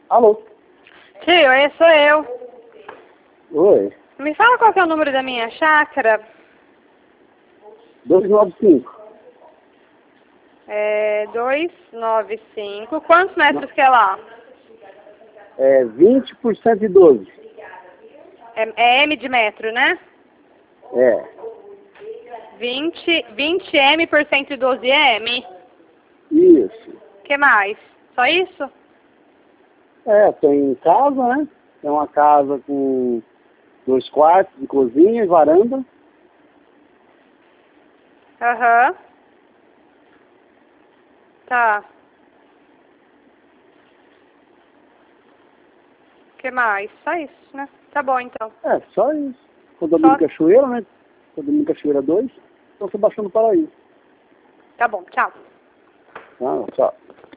Alô? Tio, esse sou eu. Oi. Me fala qual que é o número da minha chácara. 295. 295. Quantos metros que é lá? 20 por 112. É M de metro, né? É. 20 M por 112 M? Isso. O que mais? Só isso? Tem casa, né? É uma casa com 2 quartos de cozinha e varanda. Aham. Tá. O que mais? Só isso, né? Tá bom, então. Só isso. Condomínio Só... Cachoeira, né? Condomínio Cachoeira 2. Então, Sebastião do Paraíso. Tá bom, tchau. Ah, tchau.